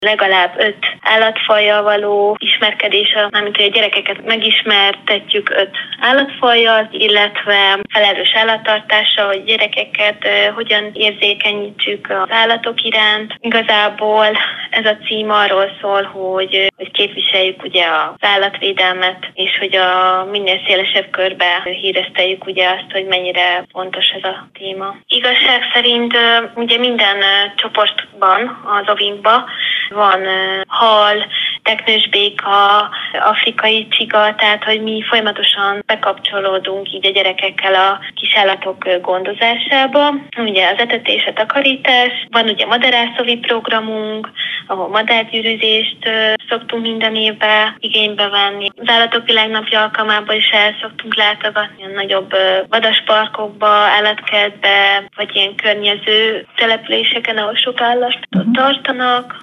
legalább 5 állatfajjal való ismerkedés, mármint hogy a gyerekeket megismertetjük 5 állatfajjal, illetve felelős állattartással, hogy gyerekeket hogyan érzékenyítsük az állatok iránt. Igazából ez a cím arról szól, hogy képviseljük ugye az állatvédelmet, és hogy a minél szélesebb körbe híreszteljük ugye azt, hogy mennyire fontos ez a téma. Igazság szerint ugye minden csoportban, az ovinkban van hal, teknősbéka, afrikai csiga, tehát hogy mi folyamatosan bekapcsolódunk így a gyerekekkel a kisállatok gondozásába. Ugye az etetés, a takarítás, van ugye madarászovi programunk, ahol madárgyűrűzést szoktunk minden évben igénybe venni. Az Állatok Világnapja alkalmában is el szoktunk látogatni a nagyobb vadasparkokba, állatkertbe, vagy ilyen környező településeken, ahol sok állatot tartanak.